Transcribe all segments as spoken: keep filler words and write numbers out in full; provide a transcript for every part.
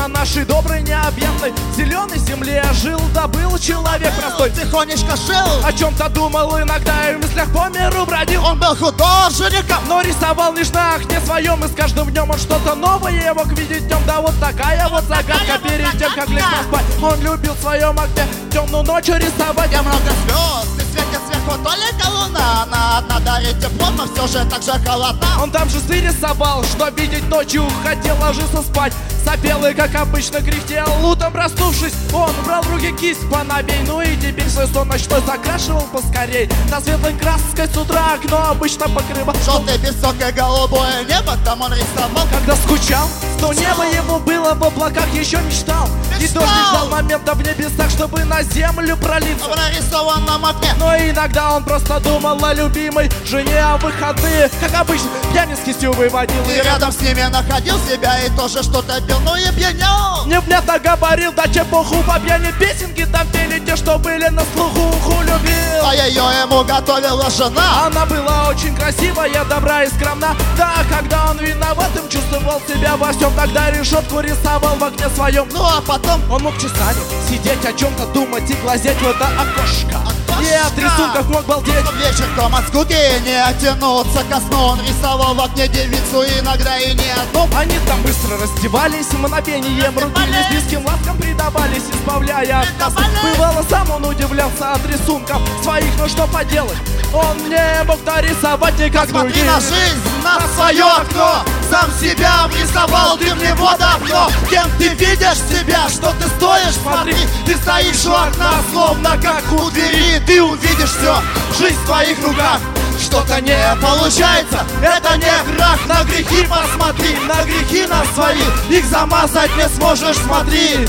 на нашей доброй необъятной зеленой земле жил, да был человек простой. Тихонечко жил, О чем-то думал иногда и в мыслях по миру бродил. он был художником, но рисовал лишь на окне своем, и с каждым днем он что-то новое я мог видеть днем. Да вот такая вот загадка перед тем, как лечь спать. Он любил в своем окне темную ночью рисовать. Я много звезд, и светит сверху только луна. Она одна дарит тепло, но все же так же холодна. Он там же сны рисовал, что видеть ночью хотел ложиться спать. Сопел и, как обычно, кряхтел. Утром проснувшись, он брал в руки кисть поновей. Ну и теперь свой сон ночной закрашивал поскорей. На светлой краской с утра окно обычно покрывал. Желтое песок и голубое небо там он рисовал. Когда скучал, то небо ему было в облаках, еще мечтал. И Мечтал. дождь ждал момента в небесах, чтобы на землю пролиться. В нарисованном окне. Но иногда он просто думал о любимой жене, о выходные. Как обычно, пьяниц кистью выводил. И рядом с ними находил себя и тоже что-то пил, ну и пьянял. Невнятно говорил, да чепуху по пьяни. Песенки там пели те, что были на слуху. Уху любил. А ее ему готовила жена. Она была очень красивая, добра и скромна. Да, когда он виноватым чувствовал себя во всем, тогда решетку рисовал в окне своем. Ну а потом он мог часами сидеть, о чем-то думать и глазеть в это окошко. Окошко. И от рисунков мог балдеть. вечерком от скуки не оттянуться ко сну. Он рисовал в окне девицу, иногда и не одну. Они там быстро раздевались, мгновением рубились, близким ласкам предавались, избавляя от нас. Бывало, сам он удивлялся от рисунков своих, но что поделать, он не мог нарисовать никак. Смотри на жизнь, на свое окно. Сам себя рисовал, ты в него давно. Кем ты видишь себя, что ты стоишь, смотри. Ты стоишь у окна, словно как у двери. Ты увидишь все, жизнь в твоих руках. Что-то не получается, это не грех. На грехи посмотри, на грехи на свои. Их замазать не сможешь, смотри.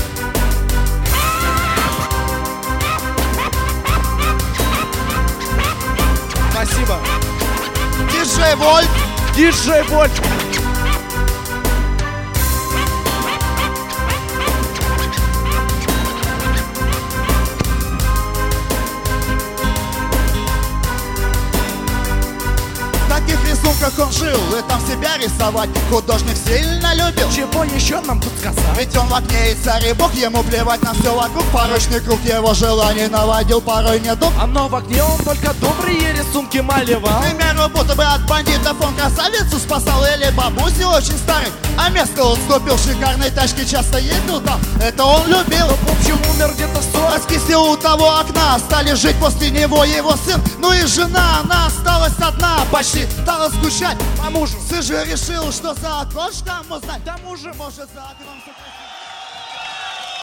Спасибо. Диджей Вольт. Диджей Вольт. В таких рисунках он жил, и там себя рисовать художник сильно любил. Чего еще нам тут сказать? Ведь он в окне и царь и бог, ему плевать на все вокруг. Порочный круг его желаний наводил порой недуг. А но в окне он только добрые рисунки малевал. К примеру, будто бы от бандитов он красавицу спасал. Или бабуси очень старый, а место он ступил. Шикарной тачки часто ездил там, это он любил. В общем, умер где-то в сорок. Раскисил у того окна, стали жить после него его сын. Ну и жена, она осталась одна, почти стала скучать по мужу. Сын же решил, что за окошком узнать. К тому же, Может, за окном все